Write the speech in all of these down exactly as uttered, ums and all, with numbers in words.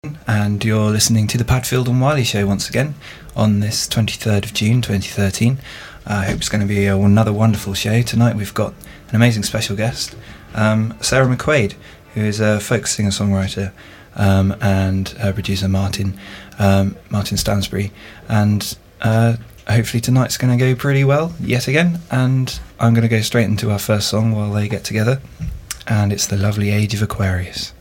And you're listening to the Padfield and Wiley Show once again on this twenty-third of June twenty thirteen. Uh, I hope it's going to be a, another wonderful show. Tonight we've got an amazing special guest, um, Sarah McQuaid, who is a folk singer-songwriter, um, and uh, producer Martin um, Martin Stansbury. And uh, hopefully tonight's going to go pretty well yet again. And I'm going to go straight into our first song while they get together. And it's The Lovely Age of Aquarius.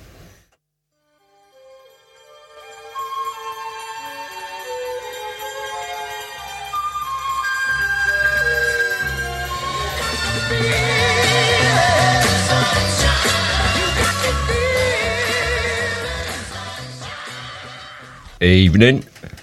Evening.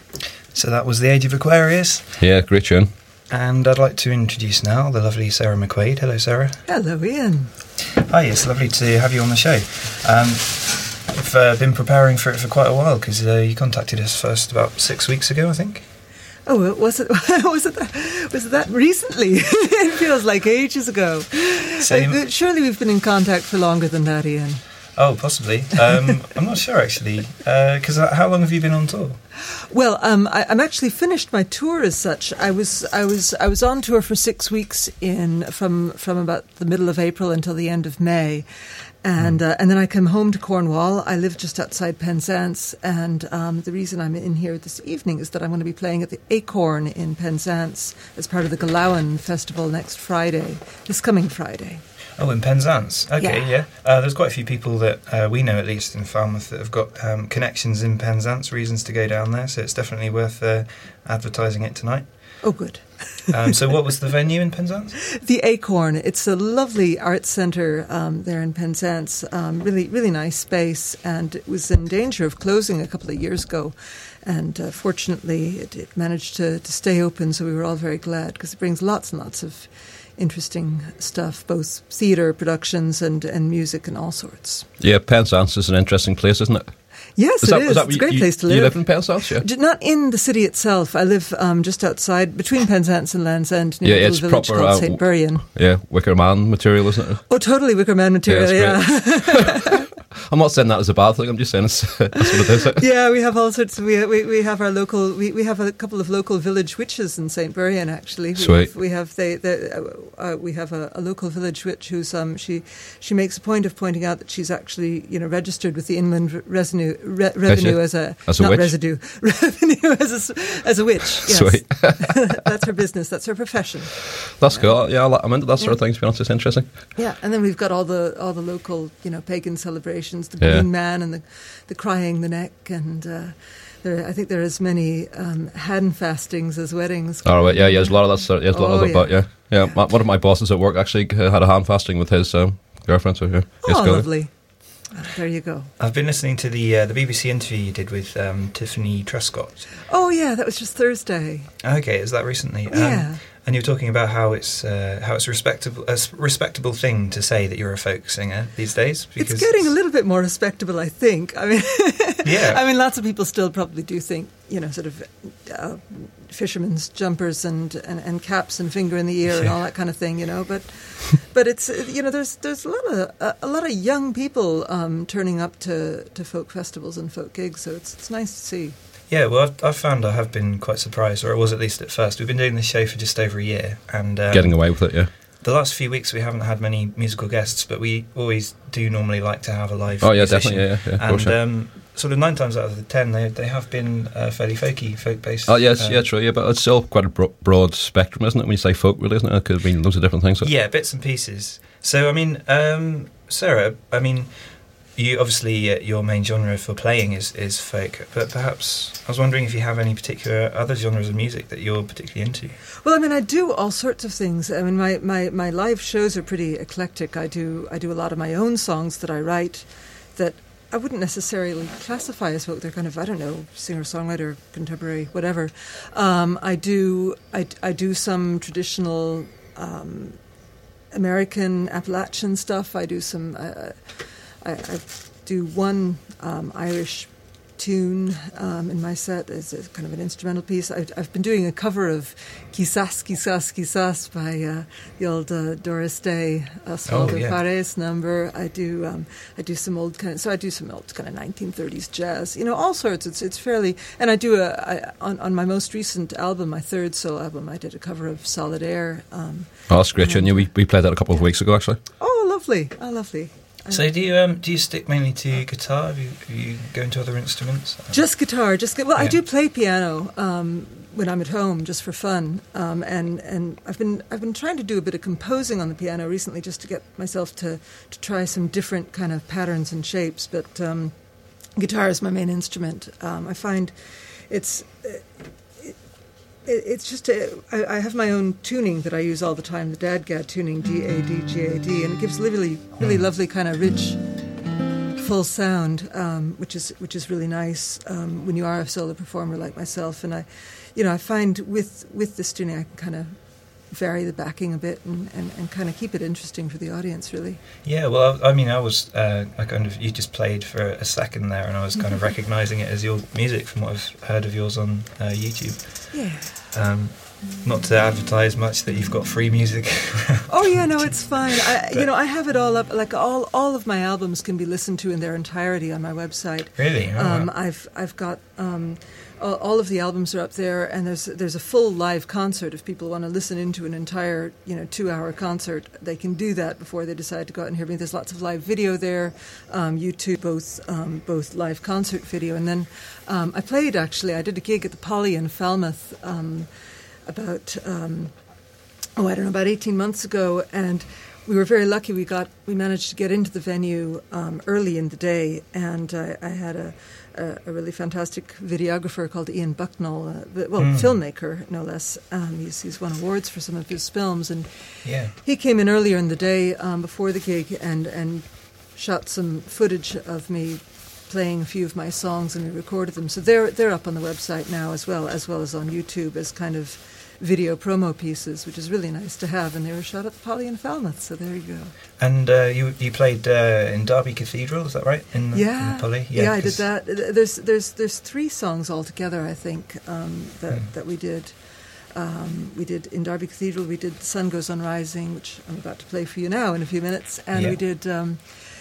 So that was The Age of Aquarius. Yeah, great tune. And I'd like to introduce now the lovely Sarah McQuaid. Hello, Sarah. Hello, Ian. Hi, it's lovely to have you on the show. Um, I've uh, been preparing for it for quite a while because uh, you contacted us first about six weeks ago, I think. Oh, was it? Was it? That, was it that recently? It feels like ages ago. Same. Uh, surely we've been in contact for longer than that, Ian. Oh, possibly. Um, I'm not sure actually. Because uh, how long have you been on tour? Well, um, I, I'm actually finished my tour as such. I was, I was, I was on tour for six weeks in from from about the middle of April until the end of May, and mm. uh, and then I came home to Cornwall. I live just outside Penzance, and um, the reason I'm in here this evening is that I'm going to be playing at the Acorn in Penzance as part of the Galawan Festival next Friday, this coming Friday. Oh, in Penzance. Okay, yeah. yeah. Uh, there's quite a few people that uh, we know, at least in Falmouth, that have got um, connections in Penzance, reasons to go down there. So it's definitely worth uh, advertising it tonight. Oh, good. um, so what was the venue in Penzance? The Acorn. It's a lovely arts centre um, there in Penzance. Um, really, really nice space, and it was in danger of closing a couple of years ago. And uh, fortunately, it, it managed to, to stay open, so we were all very glad, because it brings lots and lots of interesting stuff, both theatre productions and, and music and all sorts. Yeah, Penzance is an interesting place, isn't it? Yes, is it that, is. is that It's a great you, place to live. You live in Penzance, yeah? Not in the city itself. I live um, just outside, between Penzance and Land's End, near yeah, a it's little village proper, called uh, Saint Buryan. Yeah, Wicker Man material, isn't it? Oh, totally Wicker Man material, yeah. yeah. I'm not saying that as a bad thing, I'm just saying it's, that's what it is. Yeah, we have all sorts of, we, we, we have our local, we, we have a couple of local village witches in Saint Buryan, actually. We Sweet. Have, we have, they, they, uh, uh, we have a, a local village witch who's, um, she she makes a point of pointing out that she's actually, you know, registered with the Inland Revenue, re, revenue as a, as a not witch? residue, revenue as a, as a witch, yes. Sweet. That's her business, that's her profession. That's cool, yeah, I'm into that sort yeah. of thing, to be honest, it's interesting. Yeah, and then we've got all the all the local, you know, pagan celebrations, the Yeah. Green Man and the, the Crying the Neck, and uh, there, I think there are as many um, hand fastings as weddings. All right, yeah, yeah, there's a lot of that sort. Yeah, there's a lot Oh, of that, yeah. but yeah, yeah. Yeah. My, one of my bosses at work actually uh, had a hand fasting with his um, girlfriend. So yeah, Oh, it's good. lovely. Oh, there you go. I've been listening to the uh, the B B C interview you did with um, Tiffany Truscott. Oh, yeah, that was just Thursday. Okay, is that recently? Yeah. Um, and you were talking about how it's uh, how it's respectable a s- respectable thing to say that you're a folk singer these days. It's getting a little bit more respectable, I think. I mean, Yeah. I mean, lots of people still probably do think, you know, sort of uh, fishermen's jumpers and, and, and caps and finger in the ear and Yeah. all that kind of thing, you know. But but it's uh, you know, there's there's a lot of a, a lot of young people um, turning up to, to folk festivals and folk gigs, so it's it's nice to see. Yeah, well, I've, I've found I have been quite surprised, or I was at least at first. We've been doing this show for just over a year, and um, Getting away with it, yeah. the last few weeks we haven't had many musical guests, but we always do normally like to have a live Oh yeah, musician. definitely, yeah, yeah. yeah of course, And yeah. um, sort of nine times out of the ten, they they have been uh, fairly folky, folk-based. Oh yes, um, yeah, true, yeah, but it's still quite a bro- broad spectrum, isn't it? When you say folk, really, isn't it? It could mean loads of different things. So. Yeah, bits and pieces. So, I mean, um, Sarah, I mean, you obviously uh, your main genre for playing is, is folk, but perhaps I was wondering if you have any particular other genres of music that you're particularly into. Well, I mean, I do all sorts of things. I mean, my, my, my live shows are pretty eclectic. I do I do a lot of my own songs that I write that I wouldn't necessarily classify as folk. They're kind of, I don't know, singer-songwriter, contemporary, whatever. Um, I do I, I do some traditional um, American Appalachian stuff. I do some. Uh, I, I do one um, Irish tune um, in my set as a kind of an instrumental piece. I've, I've been doing a cover of Quizás, Quizás, Quizás by uh, the old uh, Doris Day, Osvaldo Oh, yeah. Fares number. I do um, I do some old kind of, so I do some old kind of nineteen thirties jazz, you know, all sorts. It's it's fairly, and I do a, I, on, on my most recent album, my third solo album, I did a cover of Solid Air. Um, Oh, that's great, and, yeah, we, we played that a couple of weeks ago, actually. Oh, lovely. Oh, lovely. So do you um, do you stick mainly to guitar? Have you, have you go into other instruments? Just guitar. Just well, I Yeah. do play piano um, when I'm at home, just for fun. Um, and and I've been I've been trying to do a bit of composing on the piano recently, just to get myself to to try some different kind of patterns and shapes. But um, guitar is my main instrument. Um, I find it's. It, It's just, a, I, I have my own tuning that I use all the time, the DADGAD tuning, D A D G A D, and it gives really, really lovely kind of rich, full sound, um, which is which is really nice um, when you are a solo performer like myself. And I, you know, I find with with this tuning I can kind of vary the backing a bit and, and, and kind of keep it interesting for the audience, really. Yeah, well, I, I mean, I was, uh, I kind of, you just played for a second there, and I was kind of recognising it as your music from what I've heard of yours on uh, YouTube. Yeah. Um, not to advertise much that you've got free music. Oh yeah, no, it's fine. I, you know, I have it all up. Like all, all of my albums can be listened to in their entirety on my website. Really? Oh, um, wow. I've, I've got um, all, all of the albums are up there, and there's, there's a full live concert. If people want to listen into an entire, you know, two-hour concert, they can do that before they decide to go out and hear me. There's lots of live video there, um, YouTube, both, um, both live concert video, and then um, I played actually. I did a gig at the Poly in Falmouth. Um, about um, oh I don't know about eighteen months ago, and we were very lucky. We got we managed to get into the venue um, early in the day, and I, I had a, a, a really fantastic videographer called Ian Bucknell, uh, well Mm. filmmaker no less. Um, he's he's won awards for some of his films, and Yeah. he came in earlier in the day um, before the gig and and shot some footage of me playing a few of my songs, and we recorded them. So they're they're up on the website now as well, as well as on YouTube as kind of video promo pieces, which is really nice to have. And they were shot at the Poly in Falmouth, so there you go. And uh, you you played uh, in Derby Cathedral, is that right? In the, Yeah, in the Poly? yeah, I did 'cause- that. There's there's there's three songs altogether, I think, um, that Hmm. that we did. Um, we did in Derby Cathedral. We did "The Sun Goes on Rising," which I'm about to play for you now in a few minutes, and Yeah. we did um,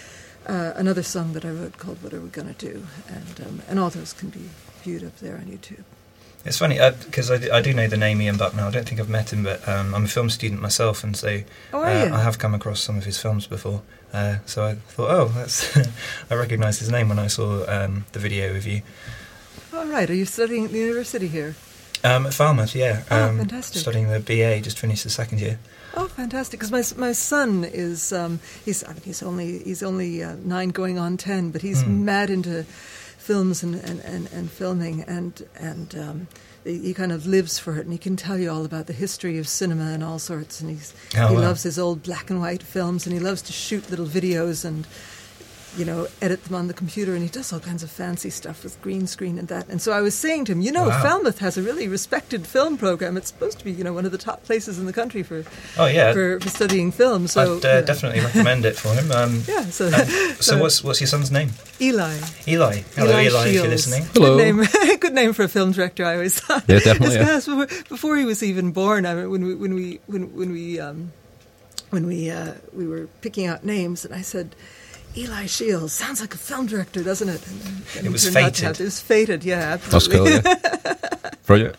uh, another song that I wrote called "What Are We Gonna Do," and um, and all those can be viewed up there on YouTube. It's funny, because I, d- I do know the name Ian Bucknell. I don't think I've met him, but um, I'm a film student myself, and so Oh, are uh, you? I have come across some of his films before. Uh, so I thought, oh, that's I recognised his name when I saw um, the video of you. All right. Are you studying at the university here? Um, at Falmouth, yeah. Oh, Um, fantastic. Studying the B A, just finished the second year. Oh, fantastic! Because my my son is um, he's I mean, he's only he's only uh, nine, going on ten, but he's Hmm. mad into films and, and, and, and filming, and and um, he he kind of lives for it, and he can tell you all about the history of cinema and all sorts. And he's Oh, he wow. loves his old black and white films, and he loves to shoot little videos and, you know, edit them on the computer, and he does all kinds of fancy stuff with green screen and that. And so I was saying to him, you know, Wow. Falmouth has a really respected film program. It's supposed to be, you know, one of the top places in the country for Oh, yeah. for, for studying film. So I'd uh, you know. definitely recommend it for him. Um, Yeah, so, and so what's what's your son's name? Eli. Eli. Hello, Eli, if you're Shields. listening. Hello. Good name, good name for a film director. I always thought. Yeah, definitely, This yeah. guy, before, before he was even born, I mean, when we when we when when we um, when we uh, we were picking out names, and I said, Eli Shields sounds like a film director, doesn't it? And, and It was turned out to fated. have- It was fated. Yeah, That's absolutely. cool, yeah. Brilliant.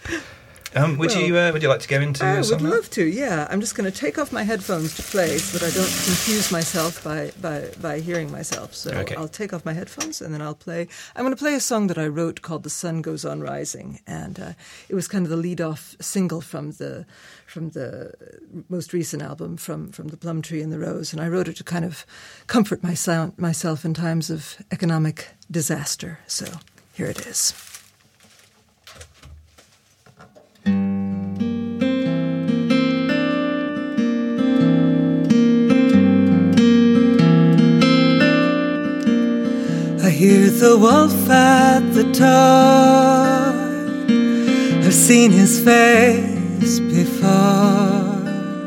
Um, would Well, you uh, would you like to go into I would some of that? love to, yeah. I'm just going to take off my headphones to play so that I don't confuse myself by, by, by hearing myself. So Okay. I'll take off my headphones and then I'll play. I'm going to play a song that I wrote called "The Sun Goes on Rising," and uh, it was kind of the lead-off single from the from the most recent album, from from the Plum Tree and the Rose. And I wrote it to kind of comfort my sound, myself in times of economic disaster. So here it is. I hear the wolf at the door. I've seen his face before.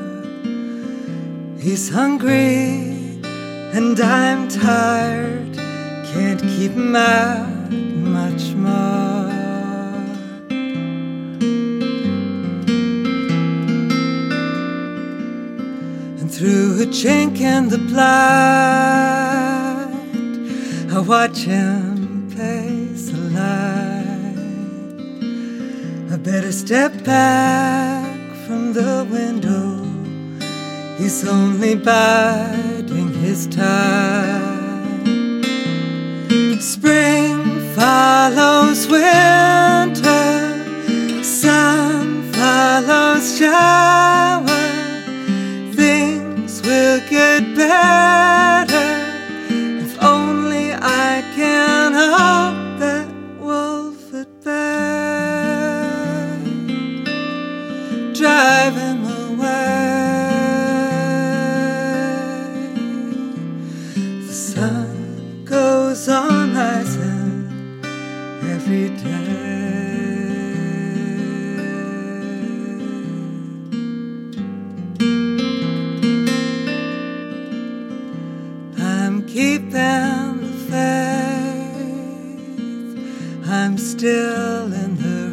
He's hungry and I'm tired. Can't keep him out much more. And through a chink in the blind, I watch him place a line. I better step back from the window. He's only biding his time. Spring follows winter, sun follows shower. Things will get better if only I can hope that wolf at bay. Drive him away. The sun goes on rising every day. I'm keeping the faith, I'm still in the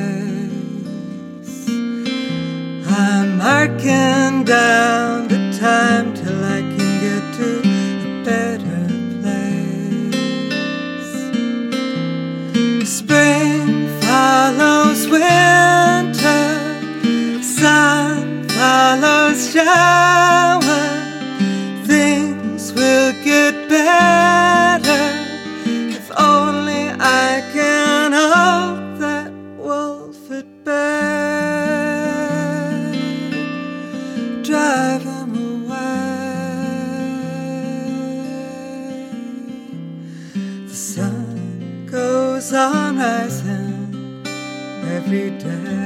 race. I'm marking down the time till I can get to a better place. Spring follows winter, sun follows shower. Things will get better if only I can hope that wolf at bay. Drive him away. The sun goes on rising every day.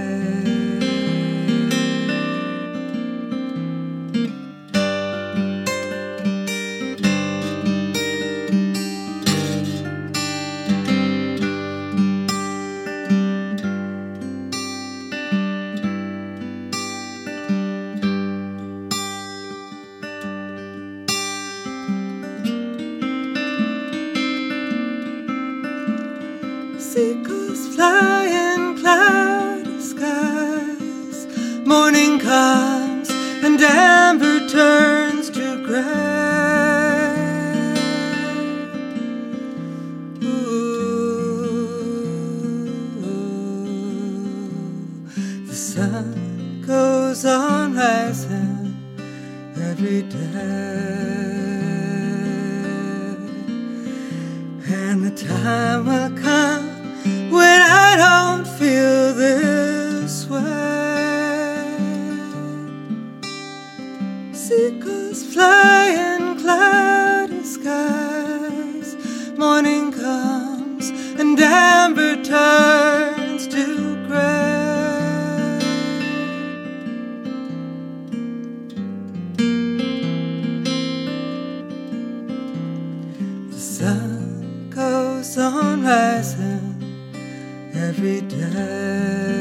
Seagulls fly in cloudy skies. Morning comes and amber turns to gray. Ooh, the sun goes on rising every day. And the time will come when I don't feel this way. Seagulls fly in cloudy skies. Morning comes and amber turns to gray. The sun goes on rising every day.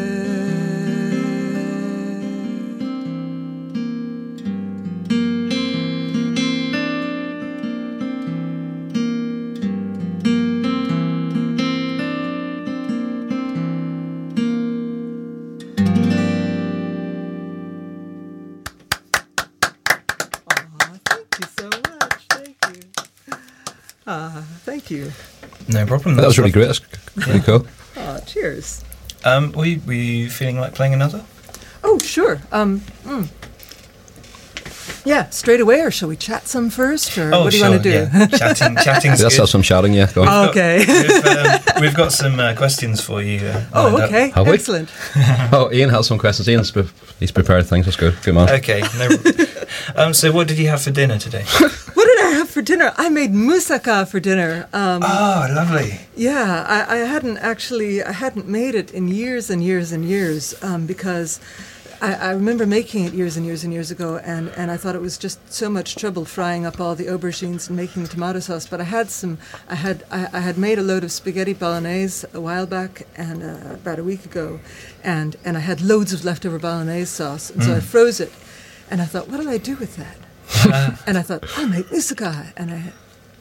Ah, thank you. No problem. That was really lovely. great. That's really cool. Oh, cheers. Um, were, you, were you feeling like playing another? Oh, sure. Um, mm. Yeah, straight away, or shall we chat some first, or Oh, what do you sure, want to do? yeah. Chatting, chatting's Let's good. have some shouting, yeah. Go on. Oh, okay. We've, um, we've got some uh, questions for you. Uh, Oh, lined up. okay. Have we? Excellent. Oh, Ian has some questions. Ian's pre- he's prepared things. That's good. Good man. Okay. No, um, so what did you have for dinner today? What did I have for dinner? I made moussaka for dinner. Um, Oh, lovely. Yeah, I, I hadn't actually, I hadn't made it in years and years and years um, because I, I remember making it years and years and years ago, and, and I thought it was just so much trouble frying up all the aubergines and making the tomato sauce. But I had some, I had I, I had made a load of spaghetti bolognese a while back, and uh, about a week ago, and and I had loads of leftover bolognese sauce, and so I froze it, and I thought, what did I do with that? Uh, And I thought, I'll make moussaka, and I.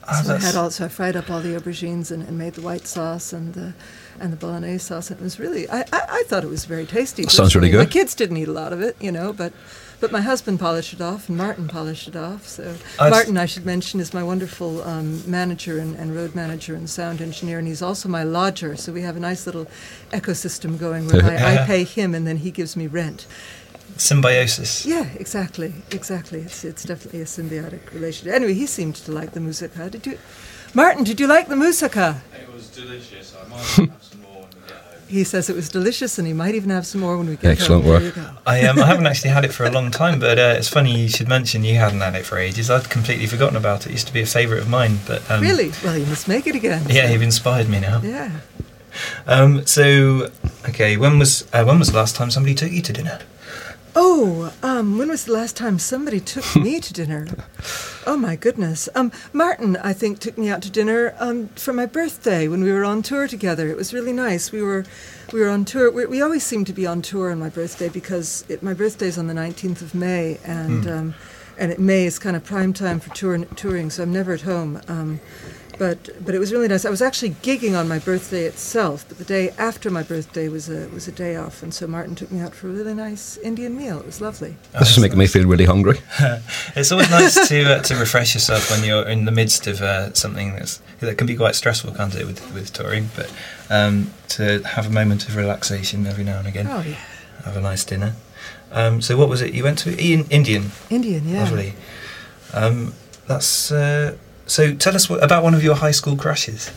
Oh, so I that's- had all, so I fried up all the aubergines and, and made the white sauce and the and the bolognese sauce. And it was really, I, I, I thought it was very tasty. Sounds really personally. good. My kids didn't eat a lot of it, you know, but but my husband polished it off and Martin polished it off. So I've- Martin, I should mention, is my wonderful um, manager and, and road manager and sound engineer, and he's also my lodger. So we have a nice little ecosystem going where I, I Yeah. pay him and then he gives me rent. Symbiosis. Yeah, exactly, exactly. It's it's definitely a symbiotic relationship. Anyway, he seemed to like the moussaka. Did you, Martin? Did you like the moussaka? It was delicious. I might have some more when we get home. He says it was delicious, and he might even have some more when we get Excellent home. work. There you go. I um, I haven't actually had it for a long time, but uh, it's funny you should mention you hadn't had it for ages. I'd completely forgotten about it. It used to be a favourite of mine, but um, Really? Well, you must make it again. yeah, you've inspired me now. Yeah. Um, so, okay, when was uh, when was the last time somebody took you to dinner? Oh, um, when was the last time somebody took me to dinner? Oh my goodness. Um, Martin, I think, took me out to dinner um, for my birthday when we were on tour together. It was really nice. We were, we were on tour. We, we always seem to be on tour on my birthday because it, my birthday is on the nineteenth of May, and um, and it, May is kind of prime time for tour, touring, so I'm never at home. Um, But but it was really nice. I was actually gigging on my birthday itself, but the day after my birthday was a was a day off, and so Martin took me out for a really nice Indian meal. It was lovely. This is making me feel really hungry. It's always nice to uh, to refresh yourself when you're in the midst of uh, something that's that can be quite stressful, can't it, with with touring? But um, to have a moment of relaxation every now and again, Oh yeah, have a nice dinner. Um, so what was it you went to? Ian, Indian, Indian, yeah. lovely. Um, that's uh, so. Tell us what, about one of your high school crushes.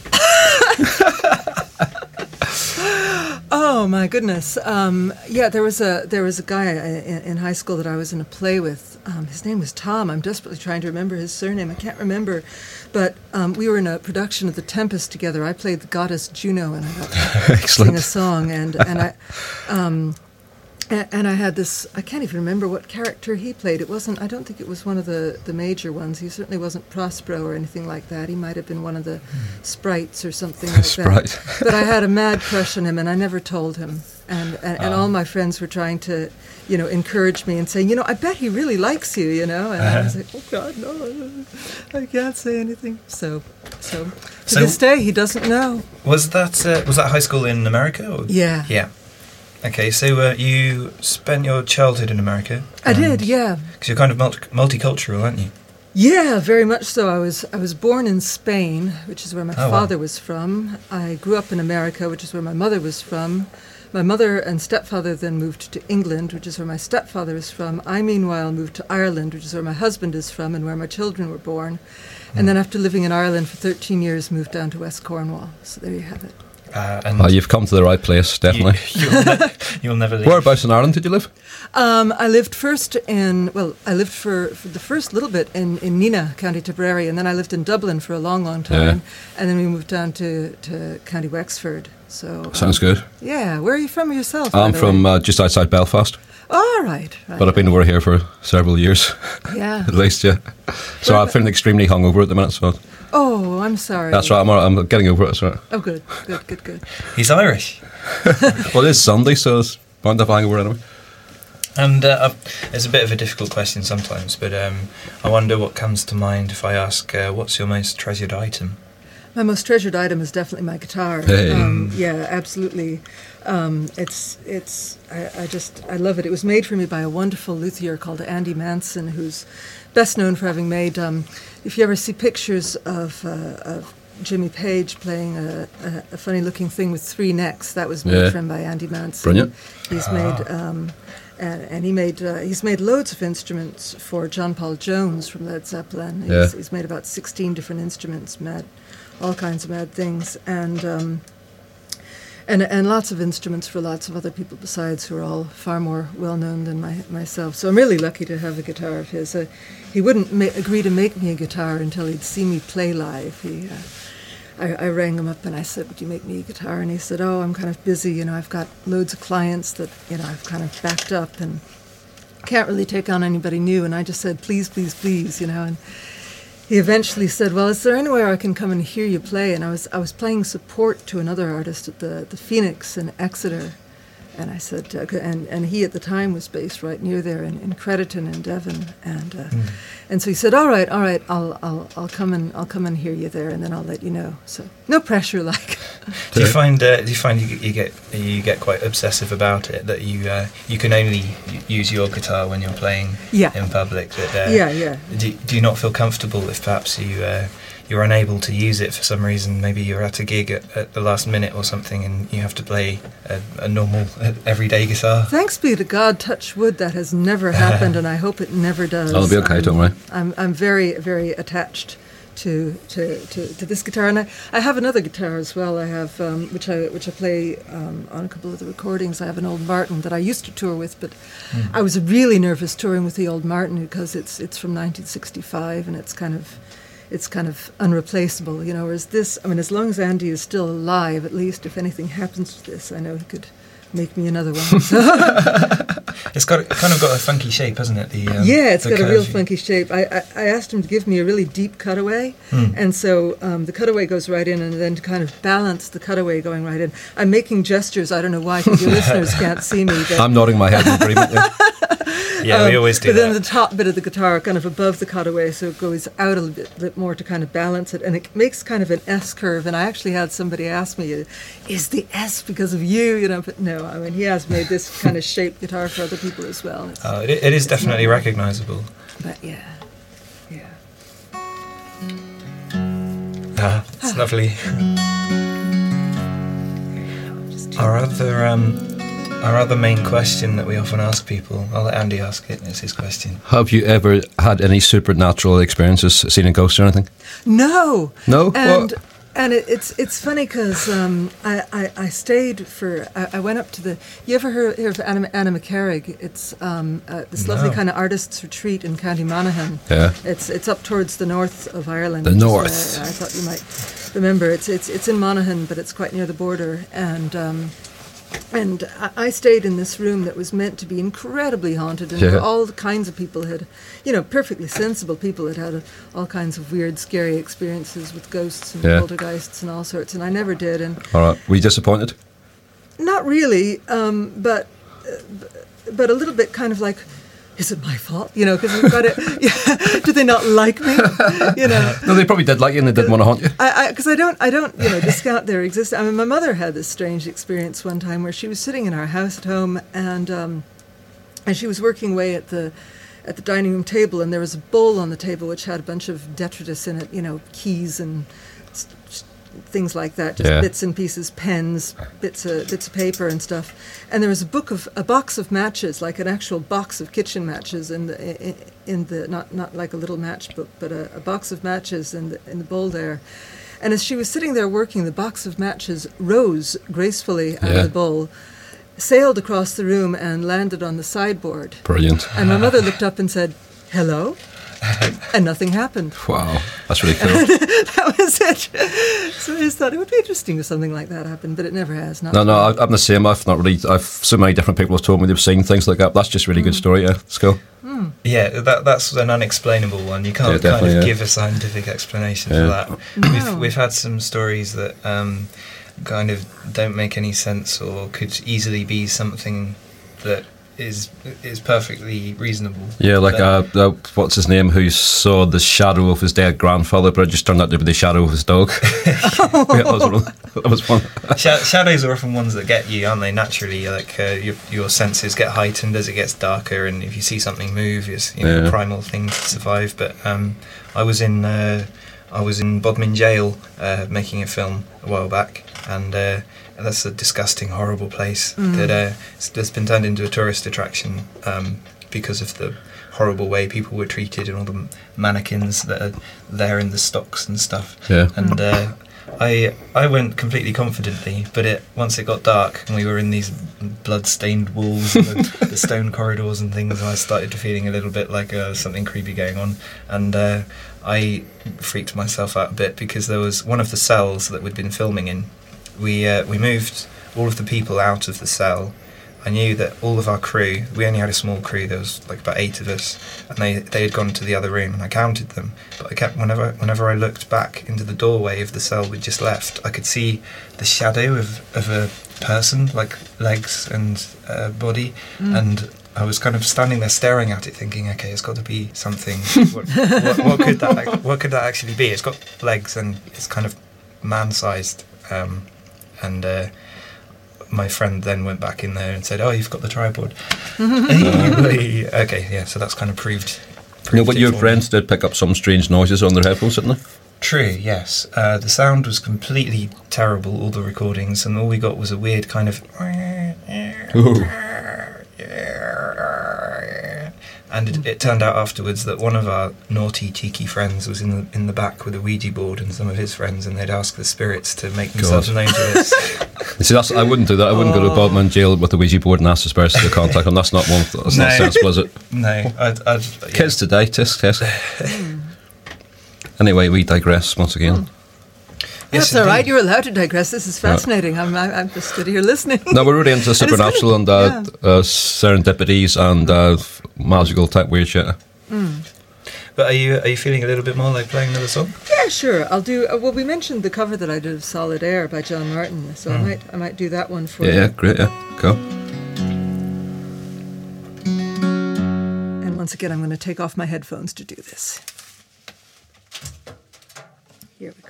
Oh my goodness. Um, yeah, there was a there was a guy in, in high school that I was in a play with. Um, his name was Tom. I'm desperately trying to remember his surname. I can't remember, but um, we were in a production of The Tempest together. I played the goddess Juno, and I got to sing a song. And and I. Um, A- And I had this, I can't even remember what character he played. It wasn't, I don't think it was one of the, the major ones. He certainly wasn't Prospero or anything like that. He might have been one of the sprites or something like Sprite. that. But I had a mad crush on him, and I never told him. And, and, and all my friends were trying to, you know, encourage me and saying, you know, I bet he really likes you, you know. And I was like, oh, God, no, I can't say anything. So, so to So- this day, he doesn't know. Was that uh, was that high school in America? Or? Yeah. Yeah. Okay, so uh, you spent your childhood in America. I did, yeah. Because you're kind of multi- multicultural, aren't you? Yeah, very much so. I was I was born in Spain, which is where my Oh, wow. father was from. I grew up in America, which is where my mother was from. My mother and stepfather then moved to England, which is where my stepfather is from. I, meanwhile, moved to Ireland, which is where my husband is from and where my children were born. And then after living in Ireland for thirteen years, moved down to West Cornwall. So there you have it. Uh, and Oh, you've come to the right place, definitely. You, you'll, ne- you'll never leave. Whereabouts in Ireland did you live? Um, I lived first in, well, I lived for, for the first little bit in, in Neenah, County Tipperary, and then I lived in Dublin for a long, long time. Yeah. And then we moved down to, to County Wexford. So Sounds um, good. Yeah, where are you from yourself? by I'm the from way? uh, just outside Belfast, All right, right. but I've been over here for several years, Yeah. at least, yeah. So Where- I'm feeling extremely hungover at the minute, so Oh, I'm sorry. that's right, I'm, all right, I'm getting over it, that's right. Oh, good, good, good, good. He's Irish. Well, it is Sunday, so it's bound to have hangover anyway. And uh, I've- it's a bit of a difficult question sometimes, but um, I wonder what comes to mind if I ask, uh, what's your most treasured item? My most treasured item is definitely my guitar. Hey. Um, yeah, absolutely. Um, it's it's I, I just I love it. It was made for me by a wonderful luthier called Andy Manson, who's best known for having made. Um, if you ever see pictures of uh, of Jimmy Page playing a, a, a funny-looking thing with three necks, that was made Yeah. for him by Andy Manson. Brilliant. He's made. Um, and, and he made uh, he's made loads of instruments for John Paul Jones from Led Zeppelin. He's, Yeah. he's made about sixteen different instruments, mad, all kinds of mad things, and um, and and lots of instruments for lots of other people besides, who are all far more well known than my, myself. So I'm really lucky to have a guitar of his. Uh, he wouldn't ma- agree to make me a guitar until he'd see me play live. He. Uh, I, I rang him up and I said, would you make me a guitar? And he said, oh, I'm kind of busy, you know, I've got loads of clients that, you know, I've kind of backed up and can't really take on anybody new. And I just said, please, please, please, you know. And he eventually said, well, is there anywhere I can come and hear you play? And I was I was playing support to another artist at the, the Phoenix in Exeter. And I said, uh, and, and he at the time was based right near there in, in Crediton in Devon, and uh, Mm. and so he said, all right, all right, I'll I'll I'll come and I'll come and hear you there, and then I'll let you know. So no pressure, like. Do you find uh, do you find you, you get you get quite obsessive about it, that you uh, you can only use your guitar when you're playing Yeah. in public? That, uh, Yeah, yeah. Do, do you not feel comfortable if perhaps you uh, you're unable to use it for some reason? Maybe you're at a gig at, at the last minute or something, and you have to play a, a normal uh, everyday guitar. Thanks be to God, touch wood, that has never happened, and I hope it never does. That'll be okay, I'm, don't worry. I'm I'm very very attached to to, to, to this guitar, and I, I have another guitar as well. I have um, which I which I play um, on a couple of the recordings. I have an old Martin that I used to tour with, but Mm. I was really nervous touring with the old Martin because it's it's from nineteen sixty-five, and it's kind of it's kind of unreplaceable, you know. Whereas this, I mean, as long as Andy is still alive, at least if anything happens to this, I know he could make me another one. So. It's got kind of got a funky shape, hasn't it? The um, Yeah, it's the got a real curvy- funky shape. I, I, I asked him to give me a really deep cutaway, Hmm. and so um, the cutaway goes right in, and then to kind of balance the cutaway going right in, I'm making gestures. I don't know why, because your listeners can't see me. But, I'm nodding my head in agreement. Yeah. Yeah, we um, always do But that. then the top bit of the guitar, kind of above the cutaway, so it goes out a little bit, bit more to kind of balance it, and it makes kind of an S curve. And I actually had somebody ask me, "Is the S because of you?" You know, but no. I mean, he has made this kind of shaped guitar for other people as well. It's, Oh, it, it is definitely not- recognisable. but yeah, yeah. Ah, it's lovely. Our other, um, our other main question that we often ask people, I'll let Andy ask it, it's his question. Have you ever had any supernatural experiences, seen a ghost or anything? No. No? And What? and it, it's it's funny because um, I, I I stayed for I, I went up to the. You ever hear, hear of Anna, Anna McCarrig? It's um, uh, this lovely No. kind of artists retreat in County Monaghan. Yeah. It's it's up towards the north of Ireland. The which is, north. uh, I thought you might remember. It's it's it's in Monaghan, but it's quite near the border. And um, and I, I stayed in this room that was meant to be incredibly haunted, and Yeah. all kinds of people had, you know, perfectly sensible people had had uh, all kinds of weird, scary experiences with ghosts and Yeah. poltergeists and all sorts. And I never did, and All right. Were you disappointed? not really, um, but uh, b- but a little bit kind of like, is it my fault? You know, because we've got it. Yeah, do they not like me? You know. No, they probably did like you and they did want to haunt you. I because I, I don't I don't you know discount their existence. I mean, my mother had this strange experience one time where she was sitting in our house at home, and um, and she was working away at the at the dining room table, and there was a bowl on the table which had a bunch of detritus in it, you know, keys and s- s- things like that, just Yeah. bits and pieces, pens, bits of bits of paper and stuff. And there was a book of a box of matches, like an actual box of kitchen matches in the in, in the not not like a little matchbook, but a, a box of matches in the in the bowl there. And as she was sitting there working, the box of matches rose gracefully out Yeah. of the bowl, sailed across the room, and landed on the sideboard. Brilliant. And my mother looked up and said, "Hello?" And nothing happened. Wow. That's really cool. That was it. So I just thought it would be interesting if something like that happened, but it never has. Not No, no, I, I'm the same. I've not really. I've so many different people have told me they've seen things like that. That's just a really good story. Yeah, it's cool. Yeah, that that's an unexplainable one. You can't Yeah, kind of definitely, yeah. give a scientific explanation Yeah. for that. No. We've we've had some stories that um, kind of don't make any sense or could easily be something that is is perfectly reasonable. Yeah, like But- uh, uh, what's his name? Who saw the shadow of his dead grandfather, but it just turned out to be the shadow of his dog. Yeah, that was one. That was one. Sha- shadows are often ones that get you, aren't they? Naturally, like uh, your your senses get heightened as it gets darker, and if you see something move, it's you know Yeah. a primal thing to survive. But um, I was in uh, I was in Bodmin Jail uh, making a film a while back, and uh, that's a disgusting, horrible place that uh, it's, that's been turned into a tourist attraction um, because of the horrible way people were treated and all the mannequins that are there in the stocks and stuff. Yeah. And uh, I I went completely confidently, but it once it got dark and we were in these blood-stained walls and the, the stone corridors and things, and I started feeling a little bit like uh, something creepy going on, and uh, I freaked myself out a bit because there was one of the cells that we'd been filming in. We uh, we moved all of the people out of the cell, I knew that all of our crew, we only had a small crew, there was like about eight of us, and they, they had gone to the other room, and I counted them. But I kept, whenever whenever I looked back into the doorway of the cell we'd just left, I could see the shadow of, of a person, like legs and uh, body, mm. and I was kind of standing there staring at it, thinking, okay, it's got to be something. what, what, what could that what could that actually be? It's got legs and it's kind of man-sized, um, and uh, my friend then went back in there and said, oh, you've got the tripod. Okay, yeah, so that's kind of proved, proved you know, but your me. friends did pick up some strange noises on their headphones, didn't they? True, yes. Uh, the sound was completely terrible, all the recordings, and all we got was a weird kind of... And it, it turned out afterwards that one of our naughty, cheeky friends was in the in the back with a Ouija board and some of his friends, and they'd ask the spirits to make themselves God. known to us. You see, that's, I wouldn't do that. I wouldn't oh. go to Bodmin jail with the Ouija board and ask the spirits to contact them. That's not one. That's no. not sensible, is it? No. I'd, I'd, yeah. Kids today, tisk tisk. Anyway, we digress once again. Mm. Yes, that's all right. You're allowed to digress. This is fascinating. Yeah. I'm, I'm just sitting here listening. No, we're really into supernatural and, kind of, and uh, yeah. uh, serendipities and uh, magical type weird shit. Mm. But are you are you feeling a little bit more like playing another song? Yeah, sure. I'll do. Uh, well, we mentioned the cover that I did of "Solid Air" by John Martin, so mm. I might I might do that one for yeah, you. Yeah, great. Yeah, cool. And once again, I'm going to take off my headphones to do this. Here we go.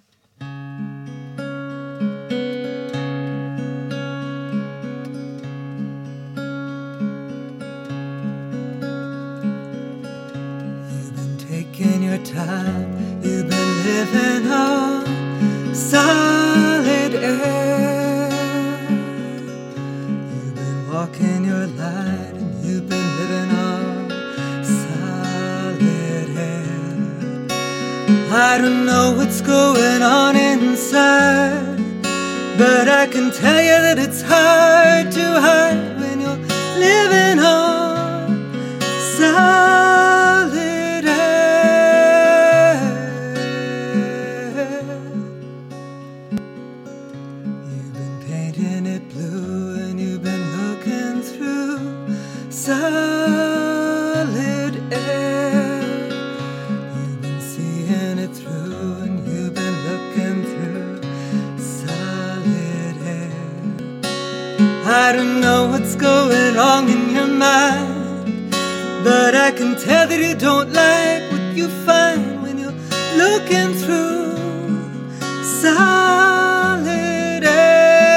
In your time, you've been living on solid air. You've been walking your line, and you've been living on solid air. I don't know what's going on inside, but I can tell you that it's hard to hide when you're living on solid air. Solid air. You've been seeing it through, and you've been looking through solid air. I don't know what's going wrong in your mind, but I can tell that you don't like what you find when you're looking through solid air.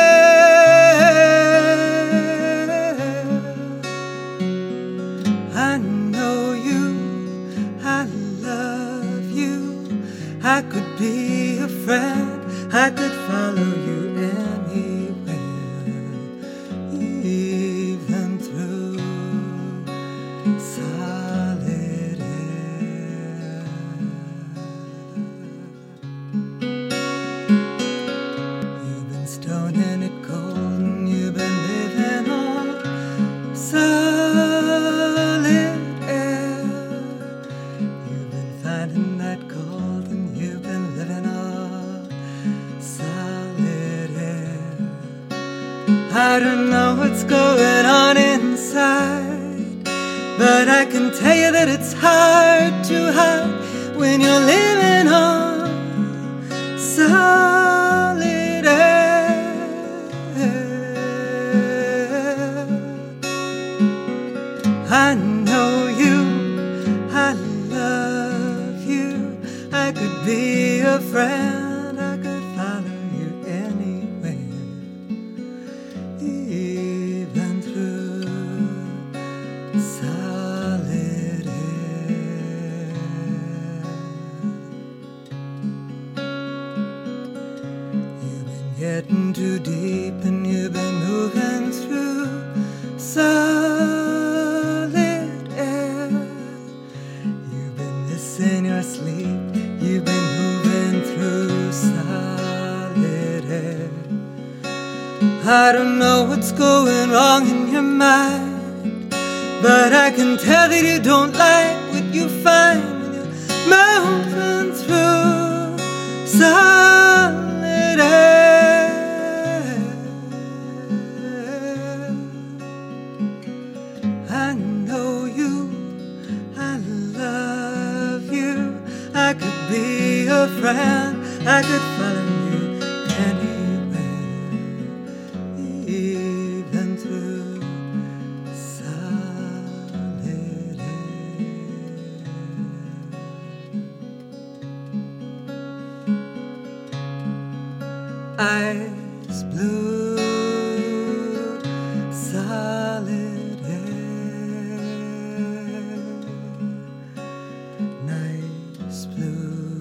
I could be a friend, I could follow you anywhere, even through solid air. You've been stoning it cold, and you've been living on solid air. You've been finding that gold, I don't know what's going on inside, but I can tell you that it's hard to hide when you're living on solid air. I know you, I love you, I could be a friend, I could follow you anywhere, even through solid air. You've been getting too deep, and you've been moving through solid air. You've been missing your sleep, you've been moving through solid air. I don't know what's going wrong in your mind, but I can tell that you don't like what you find when you're moving through solid air. Ice blue, solid air. Nice blue,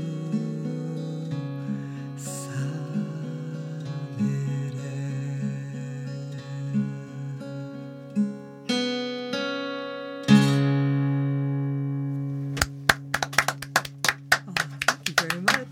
solid air. Thank you very much.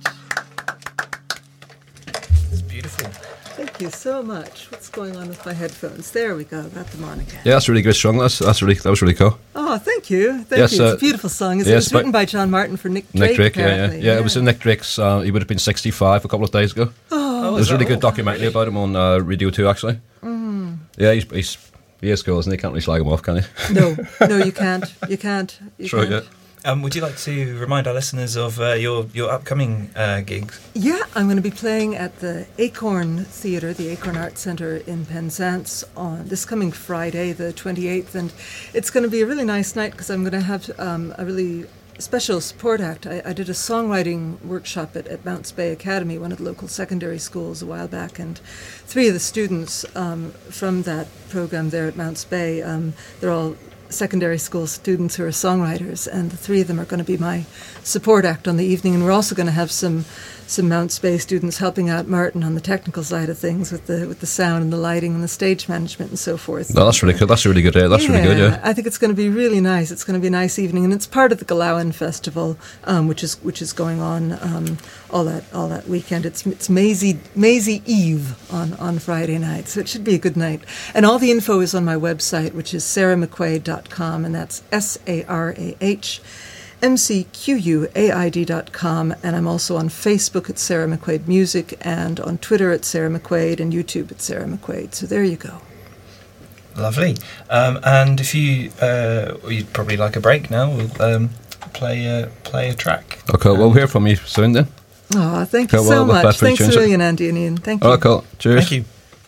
It's beautiful. Thank you so much. What's going on with my headphones? There we go. Got them on again. Yeah, that's a really good song. That's that's really that was really cool. Oh, thank you. Thank Yes, you. It's uh, a beautiful song. It's, yes, it was written but- by John Martin for Nick Drake. Nick Drake, yeah, yeah, apparently. yeah. It was in Nick Drake's. Uh, he would have been sixty-five a couple of days ago. Oh, There's is a really that good all? documentary about him on uh, Radio Two, actually. Mm. Yeah, he's he's he is cool, isn't he? Can't really slag him off, can he? no, no, you can't. You can't. You Sure, can't. yeah. Um, would you like to remind our listeners of uh, your your upcoming uh, gigs? Yeah, I'm going to be playing at the Acorn Theatre, the Acorn Arts Centre in Penzance on this coming Friday, the twenty-eighth, and it's going to be a really nice night because I'm going to have um, a really special support act. I, I did a songwriting workshop at, at Mounts Bay Academy, one of the local secondary schools, a while back, and three of the students um, from that program there at Mounts Bay, um, they're all secondary school students who are songwriters, and the three of them are going to be my support act on the evening. And we're also going to have some some Mounts Bay students helping out Martin on the technical side of things with the with the sound and the lighting and the stage management and so forth. No, that's really cool. That's really good. Yeah, that's really good. Yeah. I think it's going to be really nice. It's going to be a nice evening, and it's part of the Galawan Festival, um, which is which is going on um, all that all that weekend. It's it's Maisie Maisie Eve on, on Friday night, so it should be a good night. And all the info is on my website, which is sarah mcquaid dot com, and that's S A R A H M C Q U A I D dot com, and I'm also on Facebook at Sarah McQuaid Music, and on Twitter at Sarah McQuaid, and YouTube at Sarah McQuaid. So there you go. Lovely. Um, and if you uh, well, you'd probably like a break now, we'll um, play a play a track. Okay, we'll hear from you soon then. Oh, thank you Okay, so well, with much. that, Thanks a tunes it. million, Andy and Ian. Thank you. Oh, cool. Cheers. Thank you.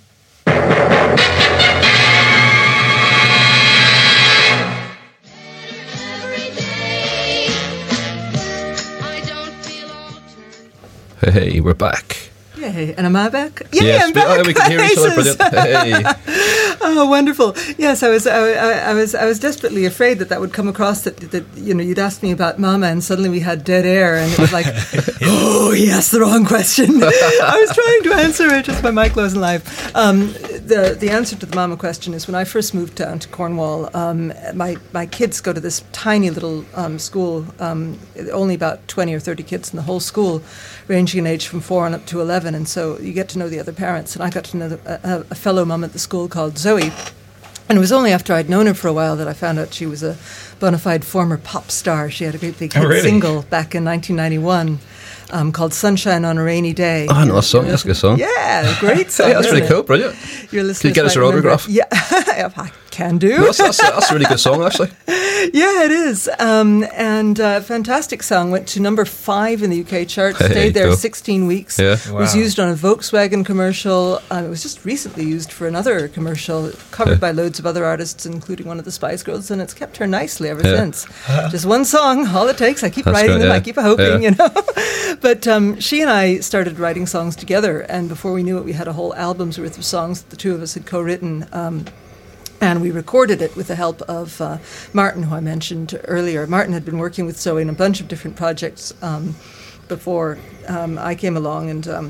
Hey, we're back. Yay. And am I back? Yay, yes, I'm we, back. oh, we can hear each other. Jesus. Brilliant. Hey. Oh, wonderful. Yes, I was, I, I, I was, I was desperately afraid that that would come across. That, that you know, you'd asked me about Mama, and suddenly we had dead air, and it was like, oh, he asked the wrong question. I was trying to answer it, just my mic wasn't live. Um, the the answer to the Mama question is when I first moved down to Cornwall. Um, my my kids go to this tiny little um, school, um, only about twenty or thirty kids in the whole school, ranging in age from four on up to eleven, and so you get to know the other parents. And I got to know the, a, a fellow mum at the school called Zoe. And it was only after I'd known her for a while that I found out she was a bona fide former pop star. She had a great big hit Oh, really? single back in nineteen ninety-one um, called Sunshine on a Rainy Day. Oh, I know that song. That's a good song. Yeah, great song. Yeah, that's isn't really it? cool. Brilliant. Your Can listeners you get us might your remember it. autograph? Yeah, I can do. That's, that's, that's a really good song, actually. Yeah, it is. Um, and uh, fantastic song. Went to number five in the U K charts. Hey, Stayed there cool. sixteen weeks. Yeah. Was Wow. used on a Volkswagen commercial. Um, it was just recently used for another commercial, covered Yeah. by loads of other artists, including one of the Spice Girls, and it's kept her nicely ever Yeah. since. Just one song, all it takes. I keep That's writing good, them. I yeah. keep hoping, Yeah. you know. But um, she and I started writing songs together, and before we knew it, we had a whole album's worth of songs that the two of us had co-written. Um, And we recorded it with the help of uh, Martin, who I mentioned earlier. Martin had been working with Zoe in a bunch of different projects um, before um, I came along, and um,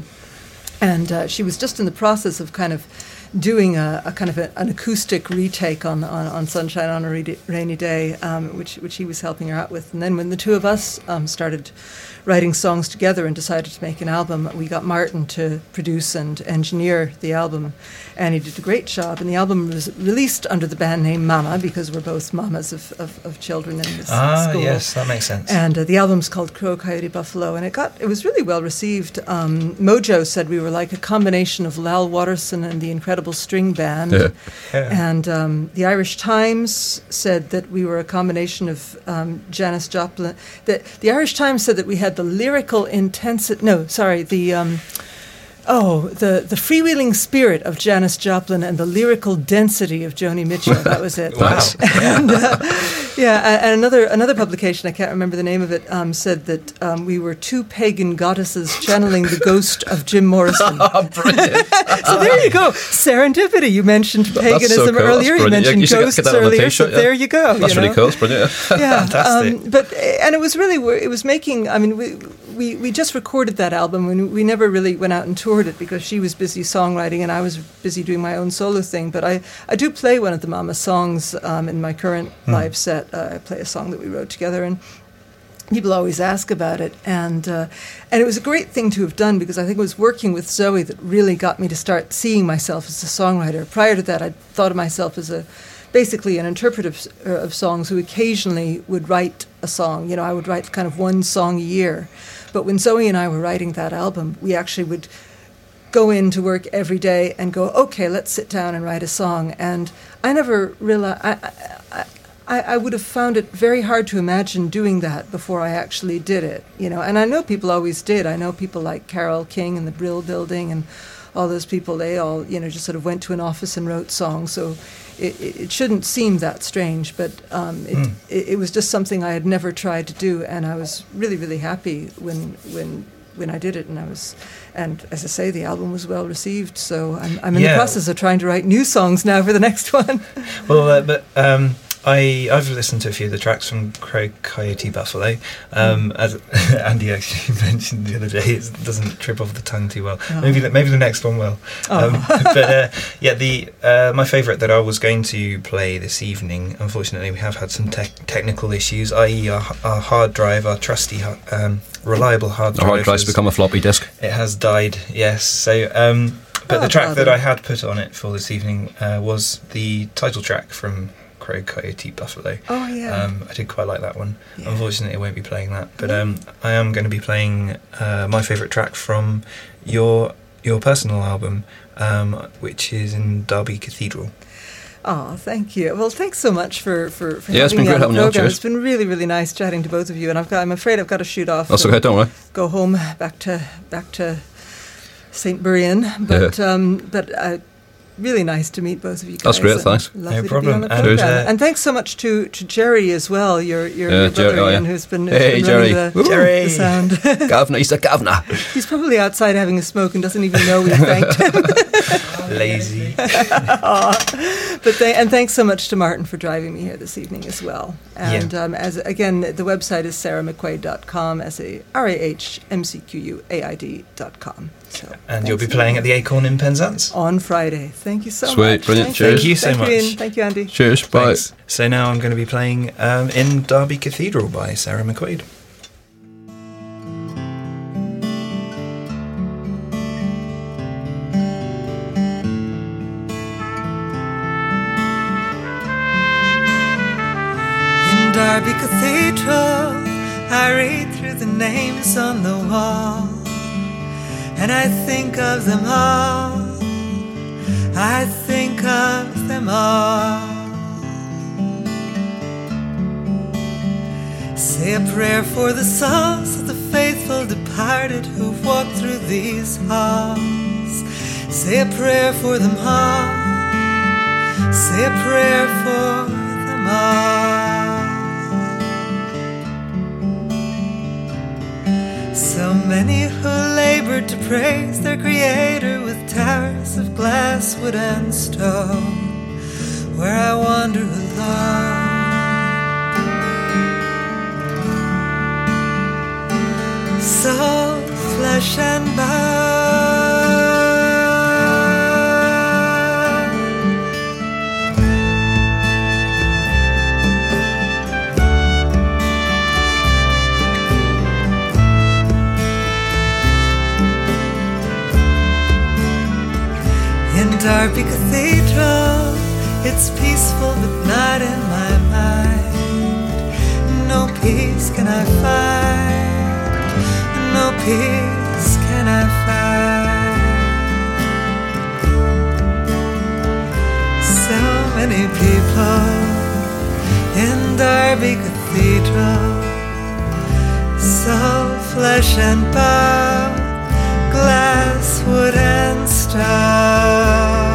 and uh, she was just in the process of kind of doing a, a kind of a, an acoustic retake on, on, on Sunshine on a Re- Rainy Day, um, which which he was helping her out with. And then when the two of us um, started writing songs together and decided to make an album, we got Martin to produce and engineer the album, and he did a great job. And the album was released under the band name Mama, because we're both mamas of, of, of children in this Ah, school. yes, that makes sense. And uh, the album's called Crow, Coyote, Buffalo, and it got it was really well received. Um, Mojo said we were like a combination of Lal Watterson and the Incredible String Band. Yeah. Yeah. And um, the Irish Times said that we were a combination of um, Janis Joplin. The, the Irish Times said that we had the lyrical intensity. No, sorry, the um, Oh, the, the freewheeling spirit of Janis Joplin and the lyrical density of Joni Mitchell. That was it. Wow. and, uh, yeah, and another another publication, I can't remember the name of it, um, said that um, we were two pagan goddesses channeling the ghost of Jim Morrison. Oh, brilliant. So there you go. Serendipity. You mentioned That's paganism so cool. earlier. That's You brilliant. mentioned You should get- ghosts get that on a earlier. t-shirt, So yeah. there you go. That's you really know? cool. It's brilliant. Yeah, Fantastic. Um, but and it was really it was making. I mean, we, we we just recorded that album, and we never really went out and toured it because she was busy songwriting and I was busy doing my own solo thing. But I, I do play one of the Mama songs um, in my current Mm. live set. Uh, I play a song that we wrote together, and people always ask about it, and uh, and it was a great thing to have done because I think it was working with Zoe that really got me to start seeing myself as a songwriter. Prior to that, I thought of myself as a basically an interpreter of, uh, of songs who occasionally would write a song. You know, I would write kind of one song a year, but when Zoe and I were writing that album, we actually would go in to work every day and go, okay, let's sit down and write a song. And I never realized. I, I, I, I would have found it very hard to imagine doing that before I actually did it, you know. And I know people always did. I know people like Carole King and the Brill Building and all those people. They all, you know, just sort of went to an office and wrote songs. So it, it, it shouldn't seem that strange, but um, it, Mm. it, it was just something I had never tried to do, and I was really, really happy when when when I did it. And I was, and as I say, the album was well received. So I'm, I'm in Yeah. the process of trying to write new songs now for the next one. Well, uh, but um, I I've listened to a few of the tracks from Craig Coyote Buffalo. Um, as Andy actually mentioned the other day, it doesn't trip off the tongue too well. Oh. Maybe the- maybe the next one will. Oh. Um, but uh, yeah, the uh, my favourite that I was going to play this evening. Unfortunately, we have had some tech technical issues, that is, our, our hard drive, our trusty, um, reliable hard The drive. hard drive's has- become a floppy disk. It has died. Yes. So. Um, but Oh, the track that bother. I had put on it for this evening uh, was the title track from Craig Coyote Buffalo. Oh, yeah. Um, I did quite like that one. Yeah. Unfortunately, I won't be playing that, but um, I am going to be playing uh, my favourite track from your your personal album, um, which is in Derby Cathedral. Oh, thank you. Well, thanks so much for, for, for Yeah, it's having been me great on the having you on, program. cheers. It's been really, really nice chatting to both of you, and I've got, I'm afraid I've got to shoot off. That's and okay, don't worry. Go home back to back to Saint Buryan, but um, but uh, really nice to meet both of you guys. That's great, and thanks. Lovely No problem. To be on the And, program. uh, and thanks so much to, to Jerry as well, your your, Yeah, your brother Jerry, oh, yeah. Ian, who's been, who's Hey, been running Jerry. the, Woo. Jerry. the sound. Gavna, he's a Gavna. He's probably outside having a smoke and doesn't even know we thanked him. Lazy. But th- and thanks so much to Martin for driving me here this evening as well. And Yeah. um, as again, the website is sarah mcquaid dot com, S A R A H M C Q U A I D dot com. So, And you'll be thanks playing at the Acorn in Penzance. on Friday. Thank you so Sweet, much. brilliant, Thank cheers. Thank you so Thank much. You, Ian. Thank you, Andy. Cheers, bye. Thanks. So now I'm going to be playing um, in Derby Cathedral by Sarah McQuaid. In Derby Cathedral, I read through the names on the wall, and I think of them all. I think of them all. Say a prayer for the souls of the faithful departed who've walked through these halls. Say a prayer for them all. Say a prayer for them all. So many who labored to praise their Creator with towers of glass, wood and stone, where I wander alone. Soul, flesh and bone. In Derby Cathedral, it's peaceful but not in my mind. No peace can I find. No peace can I find. So many people in Derby Cathedral, soul, flesh and bone, glass, wood and stone.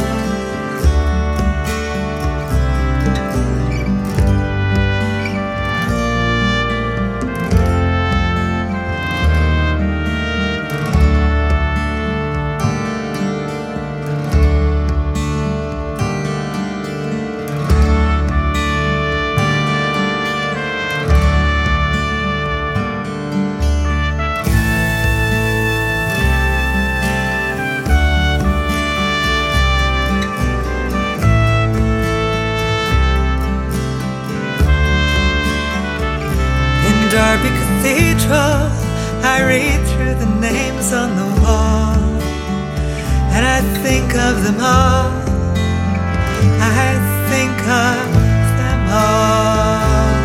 Derby Cathedral, I read through the names on the wall, and I think of them all, I think of them all.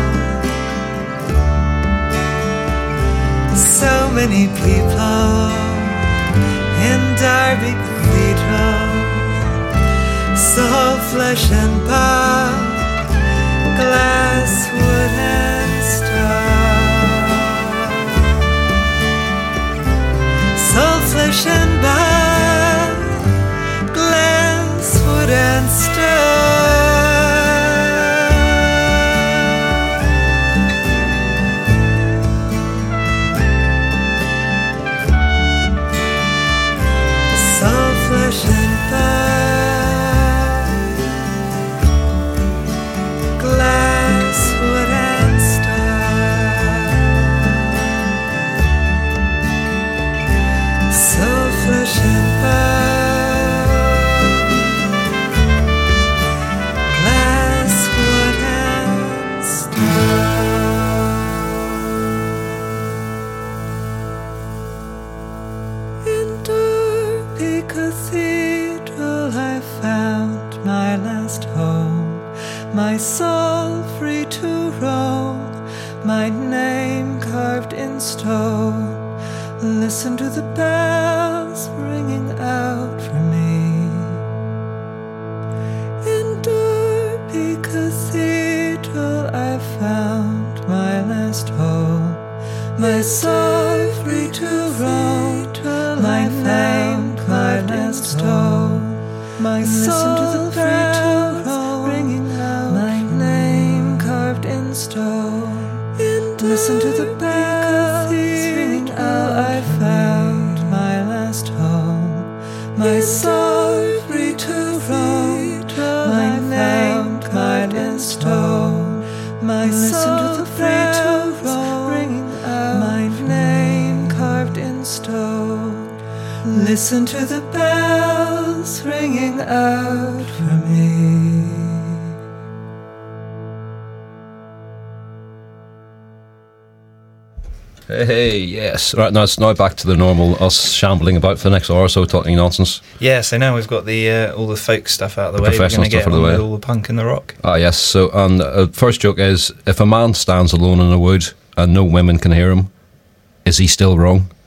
So many people in Derby Cathedral, soul, flesh and bone, glass, wood and stone. Soul, flesh and bone, glass, wood and stone. Soul, flesh and bone, glass, wood and stone. Soul, flesh and bone, glass, wood and stone. In Derby Cathedral I found my last home, my soul free to roam, my name carved in stone. Listen to the bells ringing out for me. In Derby Cathedral I found my last home, my soul free to roam, my name carved in stone. My soul to the bells ringing out, my name carved in stone. Listen to the bells ringing out. I found my last home, my soul free to roam, my name carved in stone. My soul to the bells ringing out, my name carved in stone. Listen to the bells ringing out for me. Hey, yes. Right, now it's now back to the normal us shambling about for the next hour or so, talking nonsense. Yeah, so now we've got the uh, all the folk stuff out of the, The way. We're professional going to stuff get out of the on way. with all the punk and the rock. Ah, yes. So, and uh, first joke is, if a man stands alone in a wood and no women can hear him, is he still wrong?